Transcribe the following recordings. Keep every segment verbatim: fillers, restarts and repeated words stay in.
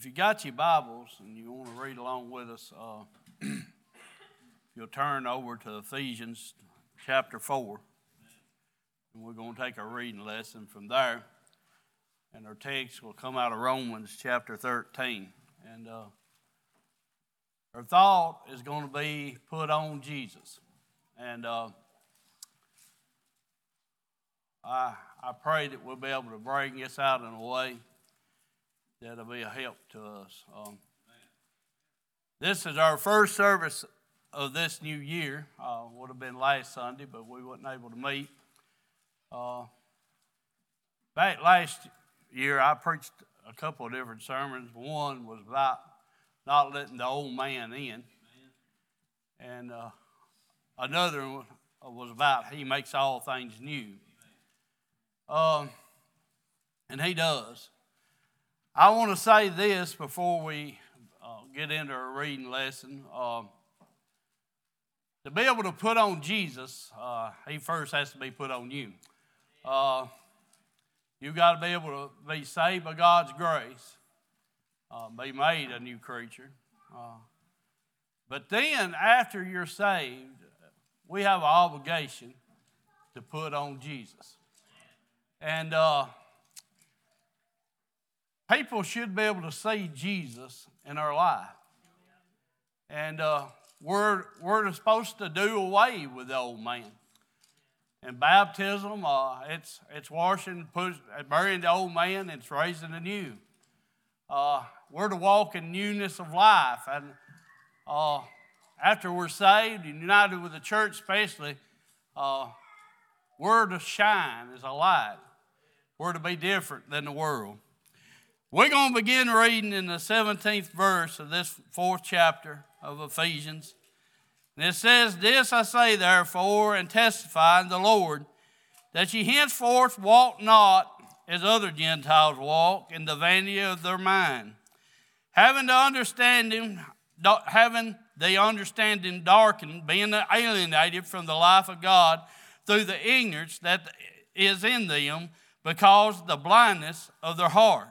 If you got your Bibles and you want to read along with us, uh, you'll turn over to Ephesians chapter four. And we're going to take a reading lesson from there. And our text will come out of Romans chapter thirteen. And uh, our thought is going to be put on Jesus. And uh, I, I pray that we'll be able to bring this out in a way that'll be a help to us. Um, this is our first service of this new year. Uh, would have been last Sunday, but we weren't able to meet. Uh, back last year, I preached a couple of different sermons. One was about not letting the old man in. And uh, another one was about he makes all things new. Um, and he does. I want to say this before we uh, get into our reading lesson. Uh, to be able to put on Jesus, uh, he first has to be put on you. Uh, you've got to be able to be saved by God's grace, uh, be made a new creature. Uh, but then after you're saved, we have an obligation to put on Jesus. And uh, people should be able to see Jesus in our life. And uh, we're, we're supposed to do away with the old man. In baptism, uh, it's it's washing, push, burying the old man, and it's raising the new. Uh, we're to walk in newness of life. And uh, after we're saved and united with the church especially, uh, we're to shine as a light. We're to be different than the world. We're going to begin reading in the seventeenth verse of this fourth chapter of Ephesians. And it says, "This I say therefore, and testify in the Lord, that ye henceforth walk not as other Gentiles walk, in the vanity of their mind, having the understanding, having the understanding darkened, being alienated from the life of God through the ignorance that is in them, because of the blindness of their heart,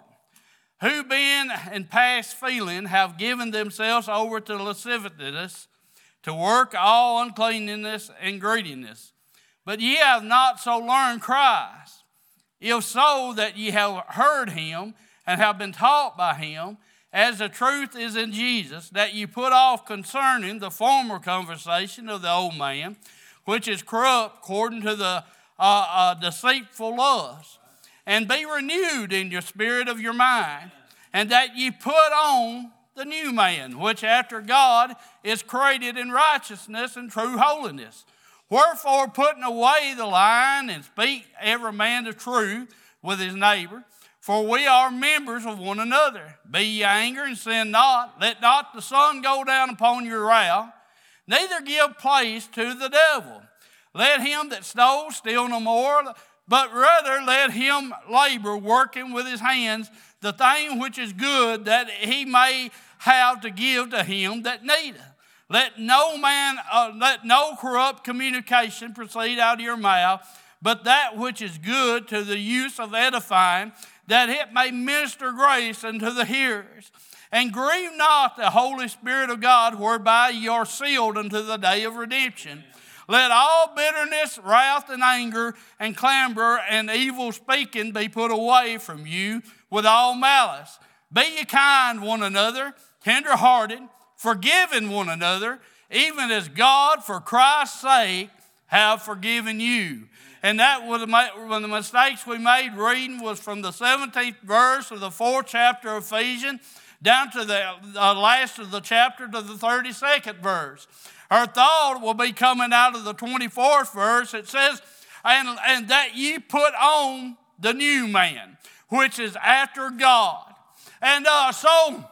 who being in past feeling have given themselves over to lasciviousness, to work all uncleanness and greediness. But ye have not so learned Christ, if so that ye have heard him and have been taught by him, as the truth is in Jesus, that ye put off concerning the former conversation of the old man, which is corrupt according to the uh, uh, deceitful lust, and be renewed in your spirit of your mind, and that ye put on the new man, which after God is created in righteousness and true holiness. Wherefore, putting away the lying, and speak every man the truth with his neighbor, for we are members of one another. Be ye angry and sin not. Let not the sun go down upon your wrath, neither give place to the devil. Let him that stole steal no more, but rather let him labor, working with his hands the thing which is good, that he may have to give to him that needeth. Let no man, uh, let no corrupt communication proceed out of your mouth, but that which is good to the use of edifying, that it may minister grace unto the hearers. And grieve not the Holy Spirit of God, whereby ye are sealed unto the day of redemption. Let all bitterness, wrath, and anger, and clamor, and evil speaking be put away from you with all malice. Be ye kind one another, tender-hearted, forgiving one another, even as God, for Christ's sake, have forgiven you." And that was one of the mistakes we made reading was from the seventeenth verse of the fourth chapter of Ephesians down to the uh, last of the chapter to the thirty-second verse. Our thought will be coming out of the twenty-fourth verse. It says, and, and that ye put on the new man, which is after God. And uh, so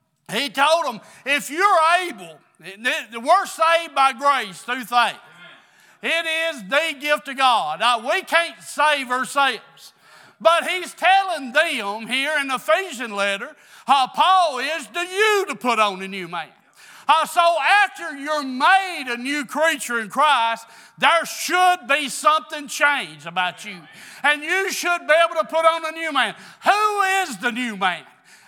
he told them, if you're able, we're saved by grace through faith. It is the gift of God. Now, we can't save ourselves. But he's telling them here in the Ephesian letter, how Paul is to you to put on a new man. Uh, so after you're made a new creature in Christ, there should be something changed about you. And you should be able to put on a new man. Who is the new man?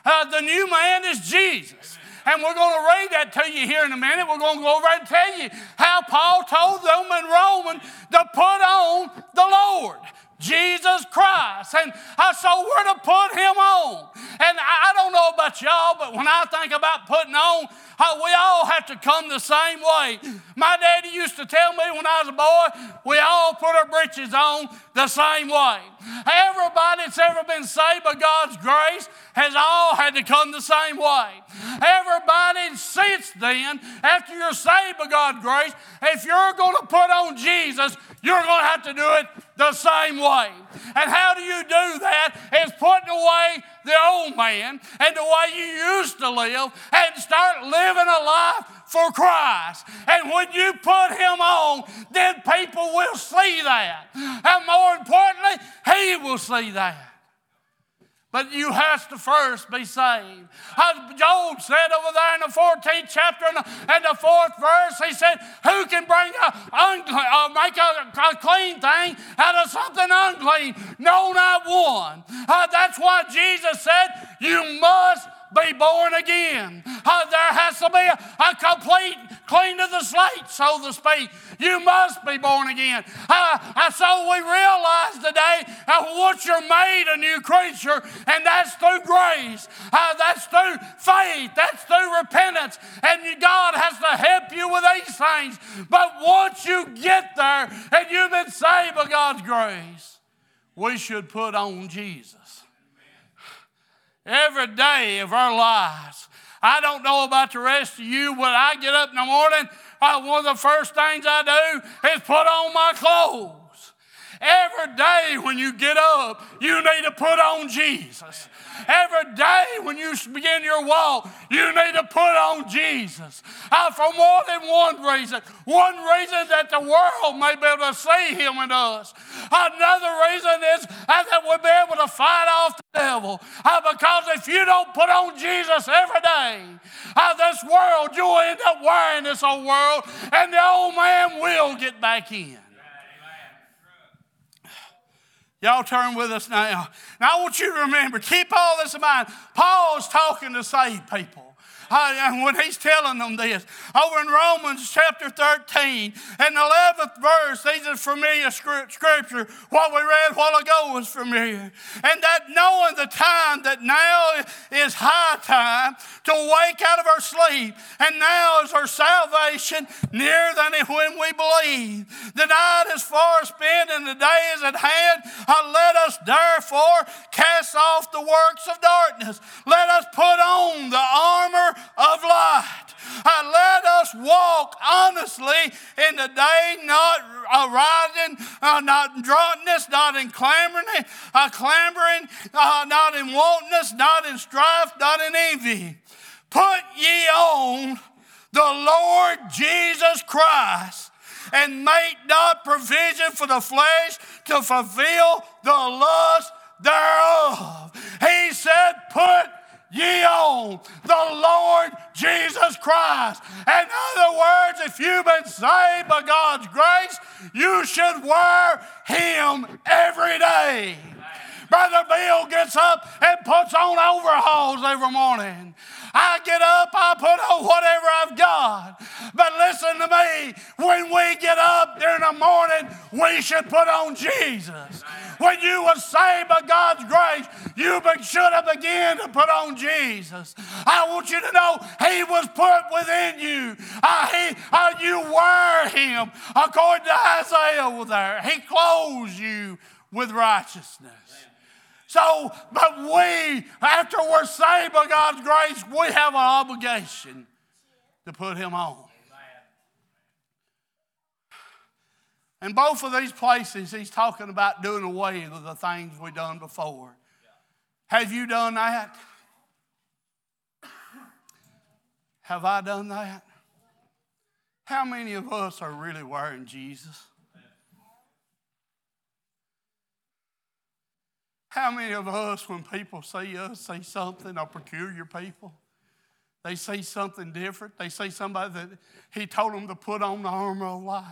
Uh, the new man is Jesus. And we're going to read that to you here in a minute. We're going to go over and tell you how Paul told them in Romans to put on the Lord, Jesus Christ. And uh, so we're to put him on. And I, I don't know about y'all, but when I think about putting on, uh, we all have to come the same way. My daddy used to tell me when I was a boy, we all put our breeches on the same way. Everybody that's ever been saved by God's grace has all had to come the same way. Everybody since then, after you're saved by God's grace, if you're going to put on Jesus, you're going to have to do it the same way. And how do you do that? Is putting away the old man and the way you used to live and start living a life for Christ. And when you put him on, then people will see that. And more importantly, he will see that. But you have to first be saved. As Job said over there in the fourteenth chapter and the, and the fourth verse, he said, who can bring a, unclean, uh, make a, a clean thing out of something unclean? No, not one. Uh, that's why Jesus said, you must be born again. Uh, there has to be a, a complete clean to the slate, so to speak. You must be born again. Uh, uh, so we realize today uh, once you're made a new creature, and that's through grace, uh, that's through faith, that's through repentance, and you, God has to help you with these things. But once you get there and you've been saved by God's grace, we should put on Jesus. Every day of our lives. I don't know about the rest of you. When I get up in the morning, uh, one of the first things I do is put on my clothes. Every day when you get up, you need to put on Jesus. Every day when you begin your walk, you need to put on Jesus. Uh, for more than one reason. One reason that the world may be able to see him in us. Another reason is uh, that we'll be able to fight off the devil. Uh, because if you don't put on Jesus every day, uh, this world, you'll end up wearing this old world, and the old man will get back in. Y'all turn with us now. Now I want you to remember, keep all this in mind. Paul's talking to saved people. Uh, and when he's telling them this, over in Romans chapter thirteen and the eleventh verse, these are familiar scripture. What we read a while ago was familiar. And that knowing the time that now is high time to wake out of our sleep, and now is our salvation nearer than when we believe. The night is far spent and the day is at hand. Uh, let us therefore cast off the works of darkness. Let us put on the armor of light. Uh, let us walk honestly in the day, not uh, riding, uh, not in drunkenness, not in clambering, uh, clambering, uh, not in wantonness, not in strife, not in envy. Put ye on the Lord Jesus Christ, and make not provision for the flesh to fulfill the lust thereof. He said, put ye on the Lord Jesus Christ. In other words, if you've been saved by God's grace, you should wear him every day. Brother Bill gets up and puts on overalls every morning. I get up, I put on whatever I've got. But listen to me, when we get up during the morning, we should put on Jesus. When you were saved by God's grace, you should have begun to put on Jesus. I want you to know he was put within you. Uh, he, uh, you wear him. According to Isaiah over there, he clothes you with righteousness. So, but we, after we're saved by God's grace, we have an obligation to put him on. In both of these places, he's talking about doing away with the things we've done before. Have you done that? Have I done that? How many of us are really wearing Jesus? How many of us, when people see us, say something, or peculiar people, they say something different. They say somebody that he told them to put on the armor of light.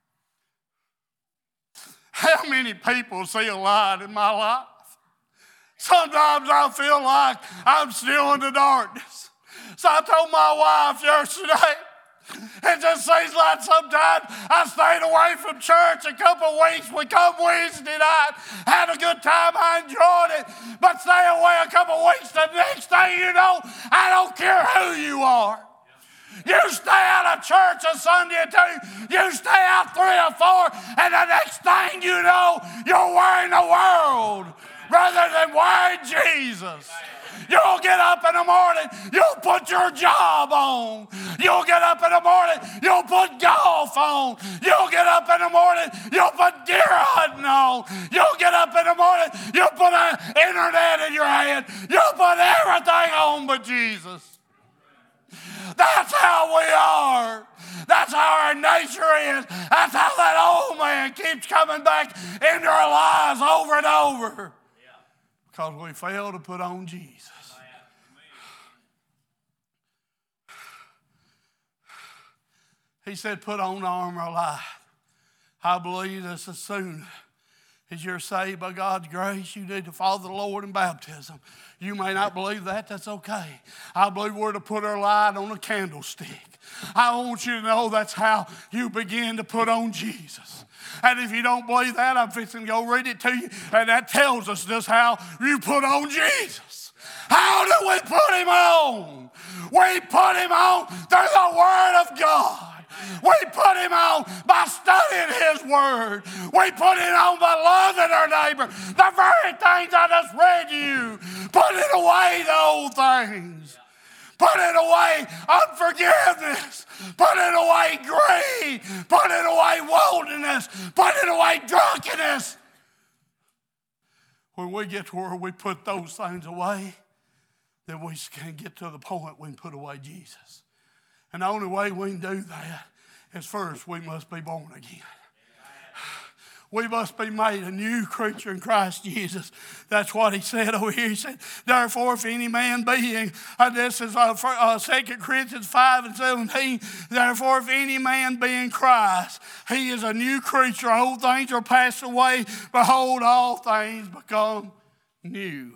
How many people see a light in my life? Sometimes I feel like I'm still in the darkness. So I told my wife yesterday, it just seems like sometimes I stayed away from church a couple of weeks. We come Wednesday night, had a good time, I enjoyed it, but stay away a couple of weeks. The next thing you know, I don't care who you are. You stay out of church a Sunday or two, you stay out three or four, and the next thing you know, you're wearing the world rather than wearing Jesus. You'll get up in the morning, you'll put your job on. You'll get up in the morning, you'll put golf on. You'll get up in the morning, you'll put deer hunting on. You'll get up in the morning, you'll put an internet in your hand. You'll put everything on but Jesus. That's how we are. That's how our nature is. That's how that old man keeps coming back into our lives over and over. Because we fail to put on Jesus. He said, put on the armor of light. I believe that as soon as you're saved by God's grace, you need to follow the Lord in baptism. You may not believe that. That's okay. I believe we're to put our light on a candlestick. I want you to know that's how you begin to put on Jesus. And if you don't believe that, I'm fixing to go read it to you. And that tells us just how you put on Jesus. How do we put him on? We put him on through the Word of God. We put him on by studying his word. We put it on by loving our neighbor. The very things I just read you. Put it away, the old things. Put it away, unforgiveness. Put it away, greed. Put it away, worldliness. Put it away, drunkenness. When we get to where we put those things away, then we can get to the point we can put away Jesus. And the only way we can do that is first we must be born again. We must be made a new creature in Christ Jesus. That's what he said over here. He said, therefore, if any man being, uh, this is uh, for, uh, Second Corinthians five and seventeen, therefore, if any man be in Christ, he is a new creature. Old things are passed away. Behold, all things become new.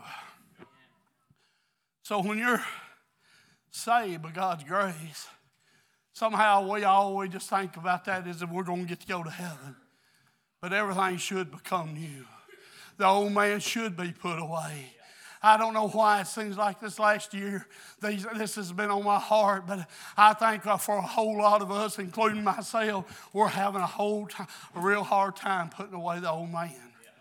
So when you're saved by God's grace, somehow we always just think about that as if we're going to get to go to heaven. But everything should become new. The old man should be put away. I don't know why it seems like this last year, these, this has been on my heart, but I think for a whole lot of us, including myself, we're having a whole time, a real hard time putting away the old man.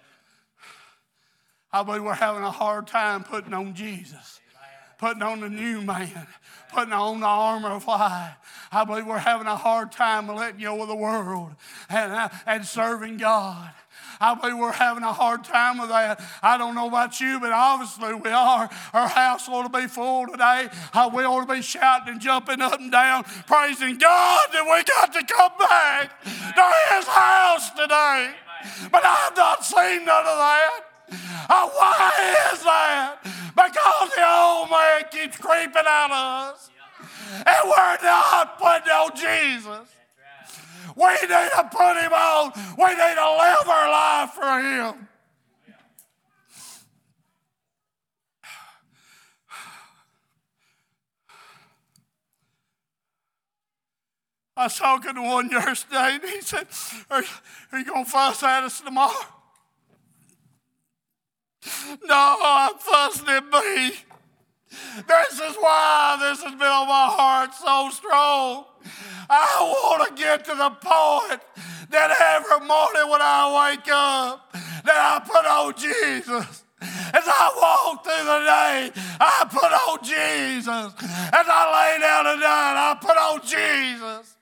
I believe we're having a hard time putting on Jesus, putting on the new man, putting on the armor of light. I believe we're having a hard time letting go of the world and, uh, and serving God. I believe we're having a hard time with that. I don't know about you, but obviously we are. Our house ought to be full today. Uh, we ought to be shouting and jumping up and down, praising God that we got to come back to his house today. But I've not seen none of that. Uh, why is that? Because the old man keeps creeping out of us. And we're not putting on Jesus. We need to put him on. We need to live our life for him. I was talking to one yesterday and he said, are, are you going to fuss at us tomorrow? No, I'm fussing at me. This is why this has been on my heart so strong. I want to get to the point that every morning when I wake up, that I put on Jesus. As I walk through the day, I put on Jesus. As I lay down at night, I put on Jesus.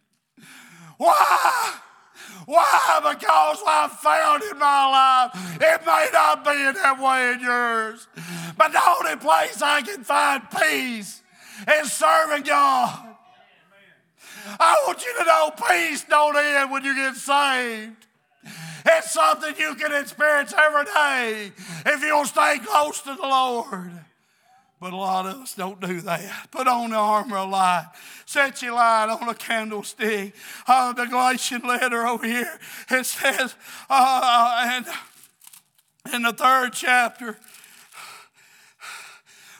Why? Why? Because I found in my life, it may not be in that way in yours, but the only place I can find peace is serving God. I want you to know peace don't end when you get saved. It's something you can experience every day if you'll stay close to the Lord. But a lot of us don't do that. Put on the armor of light. Set your light on a candlestick. Uh, the Galatian letter over here, it says uh, and in the third chapter,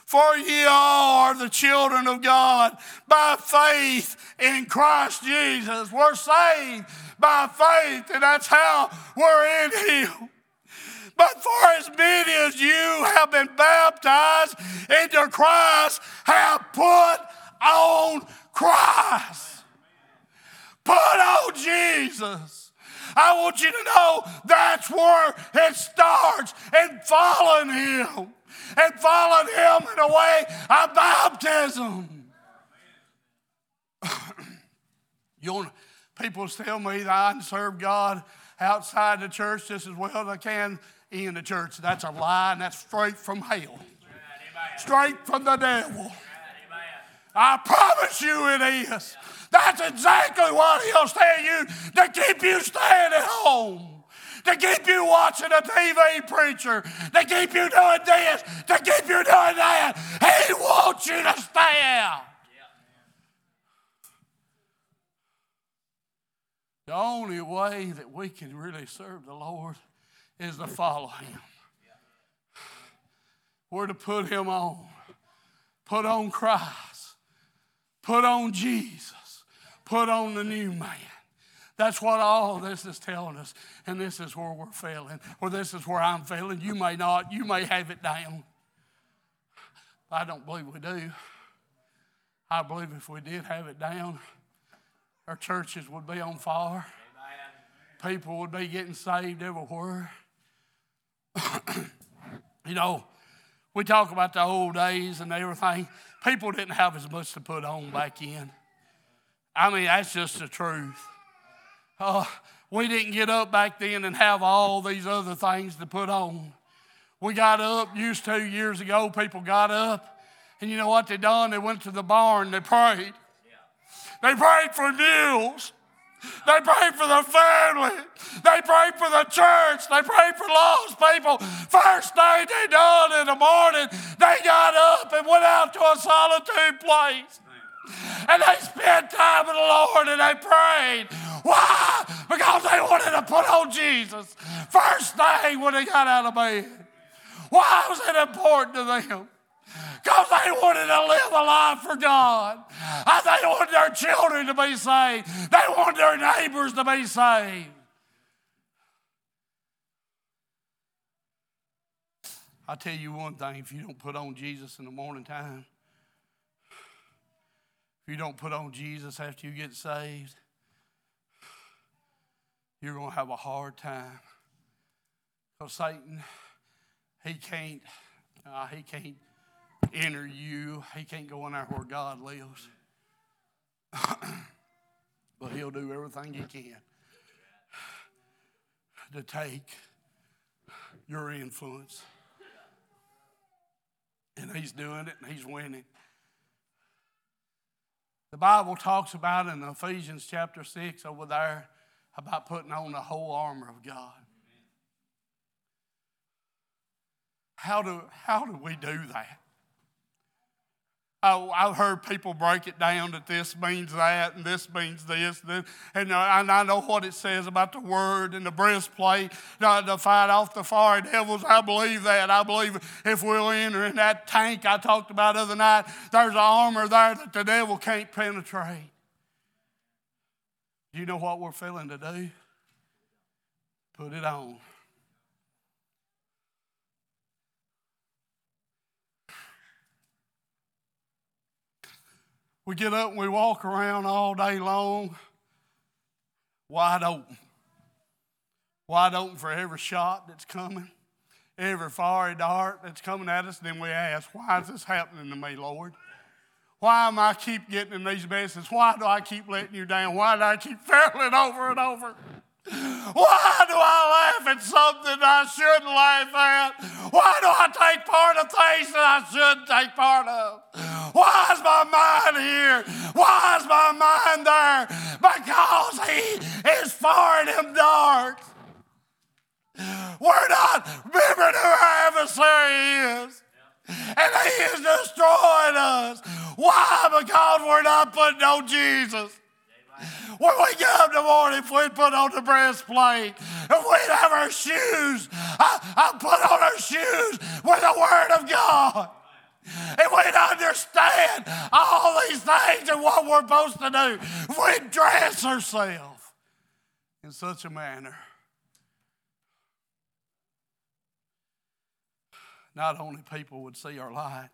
For ye all are the children of God by faith in Christ Jesus. We're saved by faith, and that's how we're in Him. But for as many as you have been baptized into Christ, have put on Christ. Put on Jesus. I want you to know that's where it starts, in following Him. And following Him in a way of baptism. You want, people tell me that I can serve God outside the church just as well as I can in the church. That's a lie, and that's straight from hell. Straight from the devil. I promise you it is. That's exactly what He'll tell you to keep you staying at home. To keep you watching a T V preacher, to keep you doing this, to keep you doing that. He wants you to stay out. The only way that we can really serve the Lord is to follow Him. We're to put Him on. Put on Christ. Put on Jesus. Put on the new man. That's what all this is telling us. And this is where we're failing. Or this is where I'm failing. You may not. You may have it down. I don't believe we do. I believe if we did have it down, our churches would be on fire. Amen. People would be getting saved everywhere. You know, we talk about the old days and everything. People didn't have as much to put on back in. I mean, that's just the truth. Uh, we didn't get up back then and have all these other things to put on. We got up, used to years ago, people got up, and you know what they done? They went to the barn, they prayed. They prayed for meals. They prayed for their family. They prayed for the church. They prayed for lost people. First thing they done in the morning, they got up and went out to a solitude place. And they spent time with the Lord and they prayed. Why? Because they wanted to put on Jesus. First thing when they got out of bed. Why was it important to them? Because they wanted to live a life for God. And they wanted their children to be saved. They wanted their neighbors to be saved. I'll tell you one thing, if you don't put on Jesus in the morning time, if you don't put on Jesus after you get saved, you're going to have a hard time. Because Satan, he can't, uh, he can't enter you. He can't go in there where God lives. But he'll do everything he can to take your influence. And he's doing it and he's winning. The Bible talks about in Ephesians chapter six over there about putting on the whole armor of God. How do, how do we do that? I, I've heard people break it down that this means that and this means this. And, and I know what it says about the word and the breastplate to fight off the fiery devils. I believe that. I believe if we'll enter in that tank I talked about the other night, there's an armor there that the devil can't penetrate. Do you know what we're feeling to do? Put it on. We get up and we walk around all day long, wide open. Wide open for every shot that's coming, every fiery dart that's coming at us. Then we ask, why is this happening to me, Lord? Why am I keep getting in these messes? Why do I keep letting you down? Why do I keep failing over and over? Why do I laugh at something I shouldn't laugh at? Why do I take part of things that I shouldn't take part of? Why is my mind here? Why is my mind there? Because he is firing them darts. We're not remembering who our adversary is. And he is destroying us. Why? Because we're not putting on Jesus. When we get up in the morning, if we put on the breastplate, if we have our shoes, I, I put on our shoes with the Word of God. If we'd understand all these things and what we're supposed to do, we'd dress ourselves in such a manner. Not only people would see our light,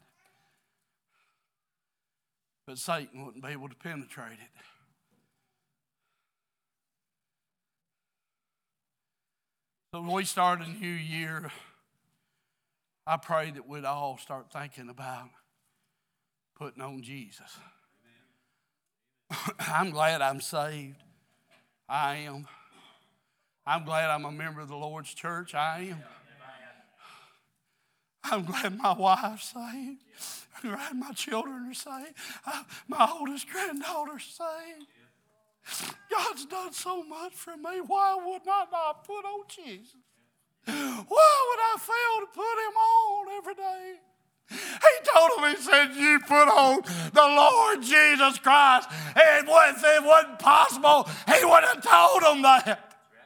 but Satan wouldn't be able to penetrate it. So when we start a new year, I pray that we'd all start thinking about putting on Jesus. I'm glad I'm saved. I am. I'm glad I'm a member of the Lord's church. I am. I'm glad my wife's saved. I'm glad my children are saved. I, my oldest granddaughter's saved. God's done so much for me. Why would I not put on Jesus? Why would I fail to put him on every day? He told him, he said, you put on the Lord Jesus Christ. And if it wasn't possible, he would have told them that.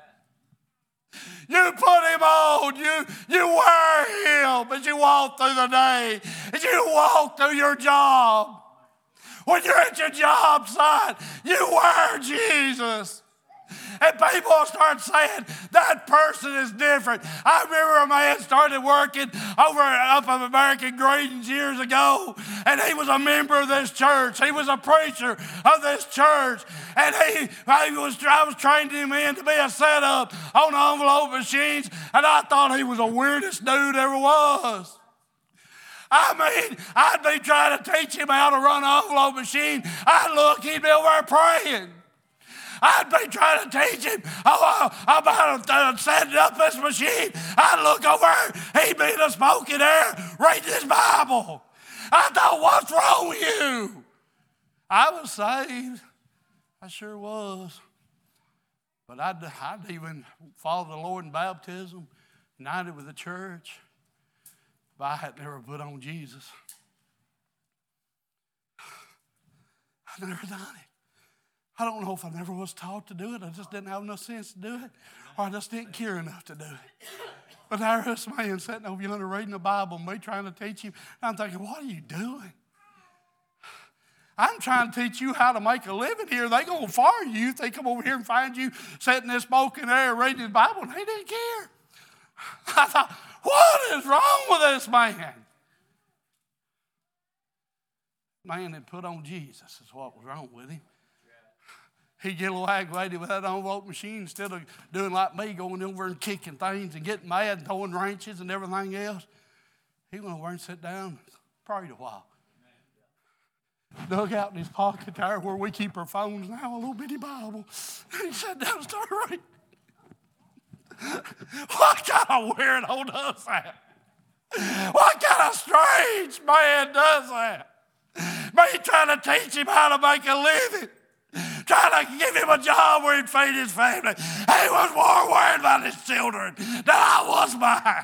You put him on. You, you wear him as you walk through the day, as you walk through your job. When you're at your job site, you wear Jesus. And people start saying, that person is different. I remember a man started working over up of American Greetings years ago, and he was a member of this church. He was a preacher of this church. And he, he was, I was training him in to be a setup on envelope machines, and I thought he was the weirdest dude ever was. I mean, I'd be trying to teach him how to run an envelope machine. I'd look, he'd be over there praying. I'd be trying to teach him oh, about uh, setting up this machine. I'd look over, he'd be in the smoking air reading his Bible. I thought, what's wrong with you? I was saved. I sure was. But I'd, I'd even follow the Lord in baptism, united with the church, if I had never put on Jesus. I'd never done it. I don't know if I never was taught to do it. I just didn't have enough sense to do it, or I just didn't care enough to do it. But there's this man sitting over yonder reading the Bible, me trying to teach him. And I'm thinking, what are you doing? I'm trying to teach you how to make a living here. They're going to fire you if they come over here and find you sitting in this smoking area reading the Bible. And they didn't care. I thought, what is wrong with this man? Man had put on Jesus is what was wrong with him. He'd get a little aggravated with that envelope machine instead of doing like me, going over and kicking things and getting mad and throwing wrenches and everything else. He went over and sat down and prayed a while. Dug out in his pocket there where we keep our phones now, a little bitty Bible. And he sat down and started reading. What kind of weirdo does that? What kind of strange man does that? Me trying to teach him how to make a living. Trying to give him a job where he'd feed his family. He was more worried about his children than I was mine.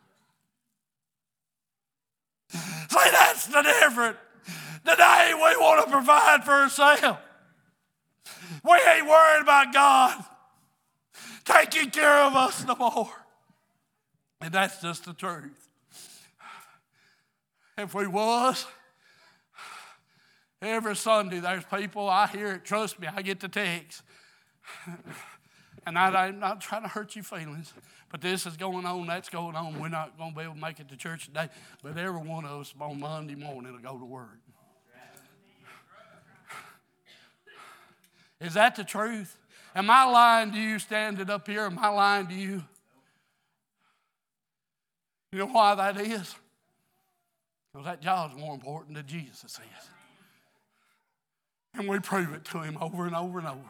See, that's the difference. Today we want to provide for ourselves. We ain't worried about God taking care of us no more. And that's just the truth. If we was, every Sunday there's people, I hear it, trust me, I get the text. And I, I'm not trying to hurt your feelings, but this is going on, that's going on. We're not going to be able to make it to church today. But every one of us on Monday morning will go to work. Is that the truth? Am I lying to you standing up here? Am I lying to you? You know why that is? Because that job's more important than Jesus is. And we prove it to him over and over and over.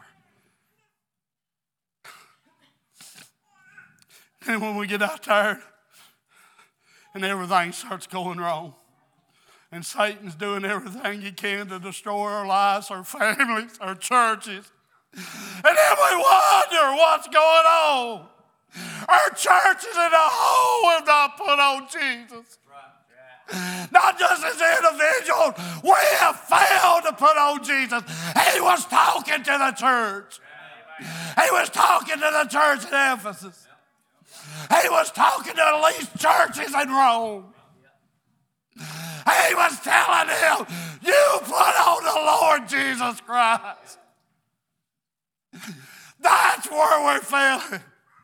And when we get out there and everything starts going wrong, and Satan's doing everything he can to destroy our lives, our families, our churches, and then we wonder what's going on. Our churches in the whole have not put on Jesus. Not just as individuals, we have failed to put on Jesus. He was talking to the church. He was talking to the church at Ephesus. He was talking to at least churches in Rome. He was telling him, you put on the Lord Jesus Christ. That's where we're failing.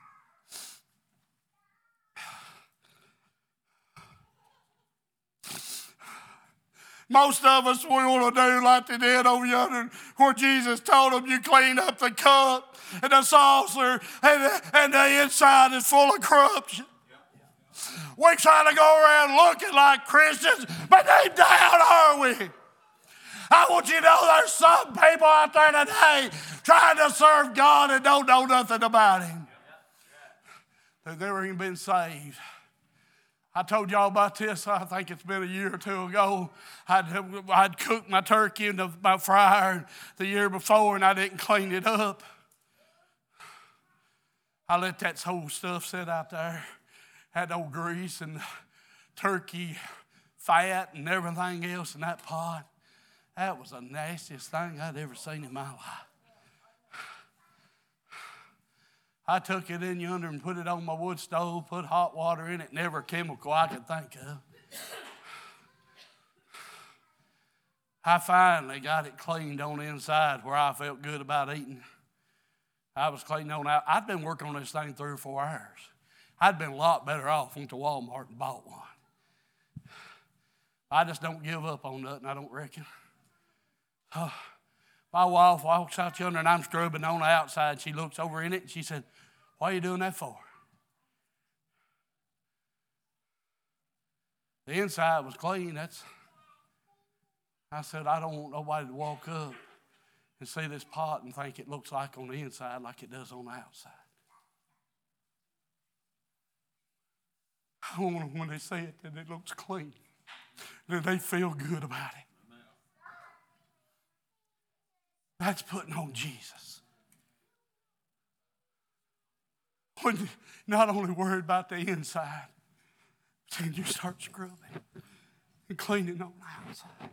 Most of us, we want to do like they did over yonder, where Jesus told them, you clean up the cup and the saucer, and the, and the inside is full of corruption. We try to go around looking like Christians, but deep down, are we? I want you to know there's some people out there today trying to serve God and don't know nothing about Him. They've never even been saved. I told y'all about this, I think it's been a year or two ago. I'd, I'd cooked my turkey in the, my fryer the year before and I didn't clean it up. I let that whole stuff sit out there. Had no grease and turkey fat and everything else in that pot. That was the nastiest thing I'd ever seen in my life. I took it in yonder and put it on my wood stove, put hot water in it, never a chemical I could think of. I finally got it cleaned on the inside where I felt good about eating. I was cleaning on out. I'd been working on this thing three or four hours. I'd been a lot better off, went to Walmart and bought one. I just don't give up on nothing, I don't reckon. Oh, my wife walks out yonder and I'm scrubbing on the outside. She looks over in it and she said, what are you doing that for? The inside was clean. That's. I said, I don't want nobody to walk up and see this pot and think it looks like on the inside like it does on the outside. I want them when they see it that it looks clean, that they feel good about it. That's putting on Jesus. When you're not only worried about the inside, but then you start scrubbing and cleaning on the outside.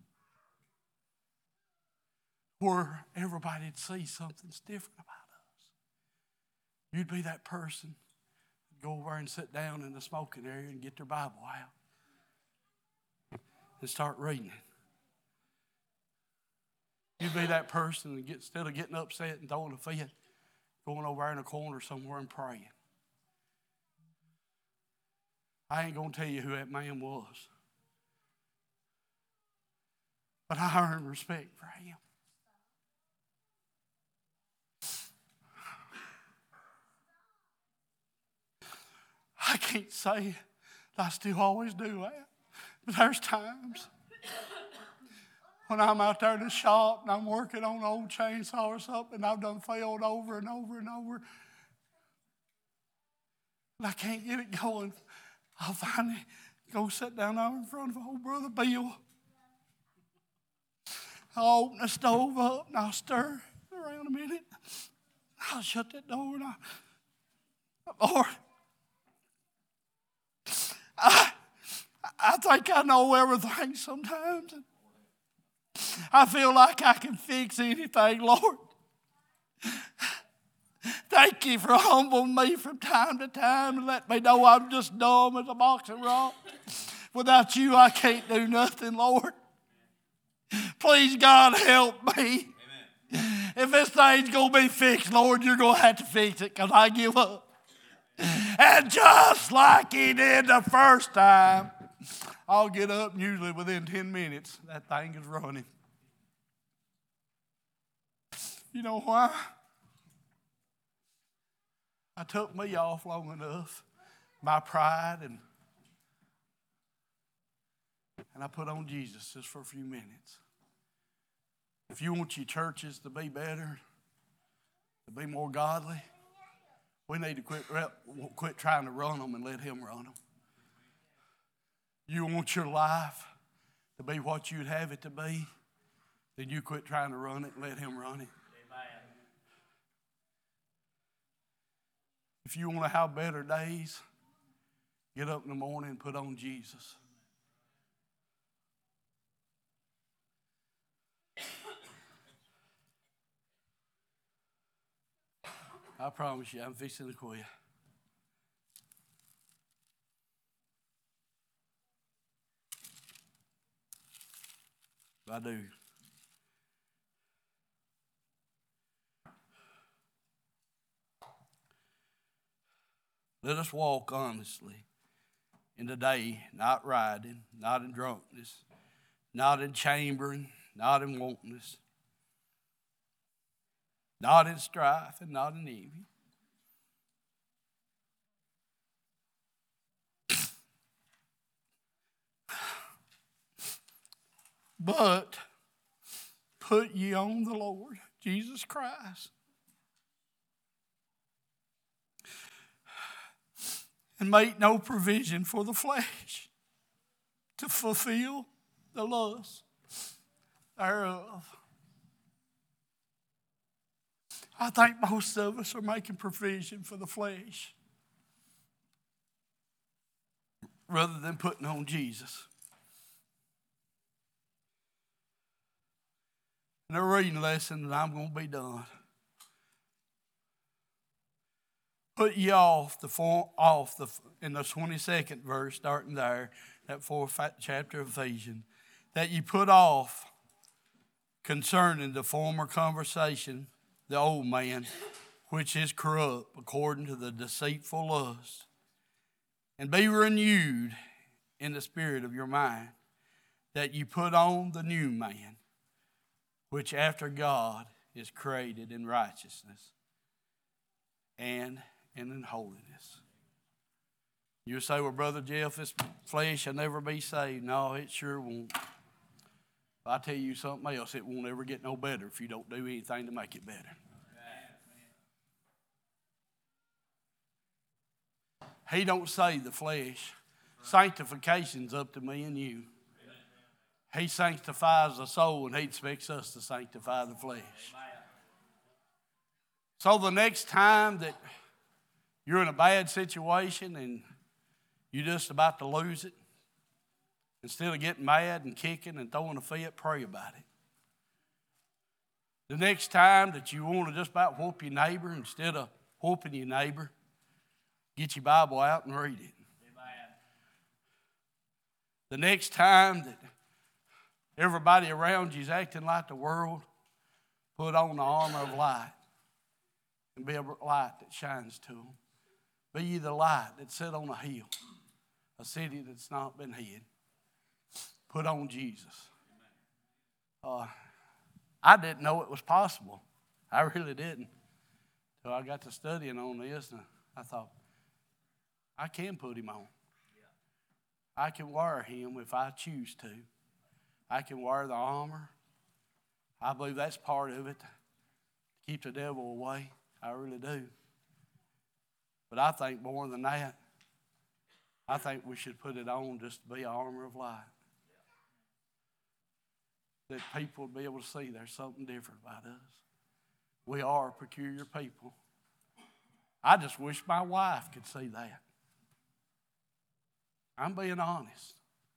Where everybody'd see something's different about us. You'd be that person that'd go over and sit down in the smoking area and get their Bible out and start reading it. You'd be that person that get, instead of getting upset and throwing a fit, going over in a corner somewhere and praying. I ain't going to tell you who that man was. But I earned respect for him. I can't say that I still always do that. But there's times when I'm out there in the shop and I'm working on an old chainsaw or something and I've done failed over and over and over. And I can't get it going. I'll finally go sit down there in front of old Brother Bill. I'll open the stove up and I'll stir around a minute. I'll shut that door and I'll, Lord, I, I think I know everything sometimes. I feel like I can fix anything, Lord. Thank you for humbling me from time to time and let me know I'm just dumb as a box of rocks. Without you, I can't do nothing, Lord. Please, God, help me. Amen. If this thing's going to be fixed, Lord, you're going to have to fix it because I give up. And just like he did the first time, I'll get up and usually within ten minutes, that thing is running. You know why? I took me off long enough, my pride, and, and I put on Jesus just for a few minutes. If you want your churches to be better, to be more godly, we need to quit, quit trying to run them and let him run them. You want your life to be what you'd have it to be, then you quit trying to run it and let him run it. Amen. If you want to have better days, get up in the morning and put on Jesus. I promise you, I'm fixing to quit. I do. Let us walk honestly in the day, not riding, not in drunkenness, not in chambering, not in wantonness, not in strife, and not in envy. But put ye on the Lord Jesus Christ, and make no provision for the flesh to fulfill the lust thereof. I think most of us are making provision for the flesh rather than putting on Jesus. And a reading lesson, and I'm going to be done. Put ye off the form, off the in the twenty-second verse, starting there, that fourth chapter of Ephesians, that ye put off concerning the former conversation the old man, which is corrupt according to the deceitful lust, and be renewed in the spirit of your mind, that ye put on the new man, which after God is created in righteousness and in holiness. You say, well, Brother Jeff, this flesh will never be saved. No, it sure won't. If I tell you something else, it won't ever get no better if you don't do anything to make it better. He don't save the flesh. Sanctification's up to me and you. He sanctifies the soul, and he expects us to sanctify the flesh. So the next time that you're in a bad situation and you're just about to lose it, instead of getting mad and kicking and throwing a fit, pray about it. The next time that you want to just about whoop your neighbor, instead of whooping your neighbor, get your Bible out and read it. Amen. The next time that everybody around you is acting like the world, put on the armor of light and be a light that shines to them. Be ye the light that sit on a hill, a city that's not been hid. Put on Jesus. Uh, I didn't know it was possible. I really didn't. So I got to studying on this, and I thought, I can put him on. I can wear him if I choose to. I can wear the armor. I believe that's part of it, to keep the devil away. I really do. But I think more than that, I think we should put it on just to be an armor of light. That people will be able to see there's something different about us. We are a peculiar people. I just wish my wife could see that. I'm being honest.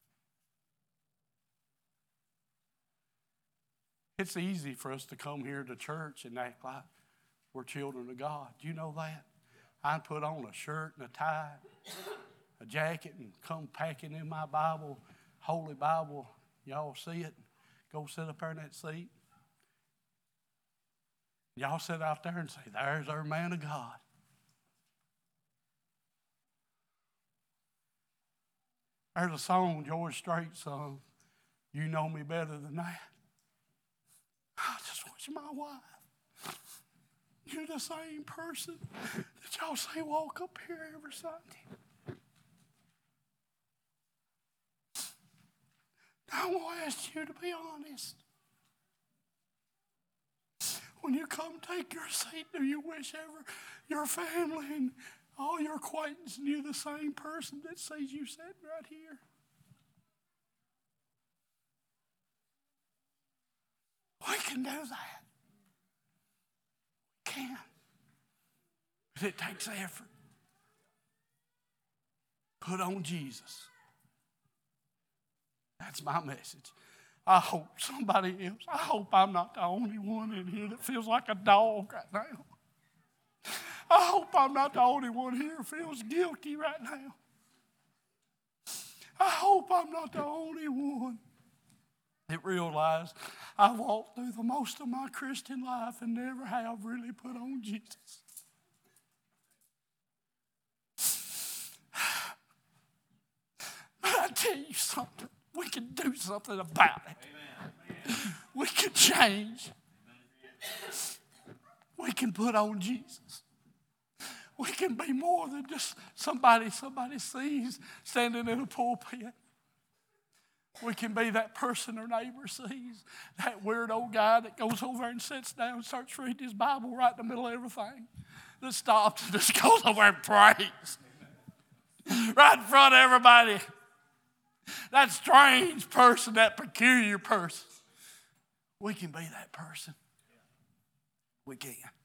It's easy for us to come here to church and act like we're children of God. Do you know that? I put on a shirt and a tie, a jacket, and come packing in my Bible, Holy Bible. Y'all see it? Go sit up there in that seat. Y'all sit out there and say, there's our man of God. There's a song George Strait sung, You Know Me Better Than That. I just wish my wife, you're the same person that y'all say walk up here every Sunday. I want to ask you to be honest. When you come take your seat, do you wish ever your family and all your acquaintances knew the same person that sees you sitting right here? We can do that. We can. But it takes effort. Put on Jesus. That's my message. I hope somebody else, I hope I'm not the only one in here that feels like a dog right now. I hope I'm not the only one here who feels guilty right now. I hope I'm not the only one that realized I walked through the most of my Christian life and never have really put on Jesus. But I tell you something, we can do something about it. Amen. We can change. We can put on Jesus. We can be more than just somebody somebody sees standing in a pulpit. We can be that person our neighbor sees, that weird old guy that goes over and sits down and starts reading his Bible right in the middle of everything, that stops and just goes over and prays right in front of everybody. That strange person, that peculiar person. We can be that person. We can.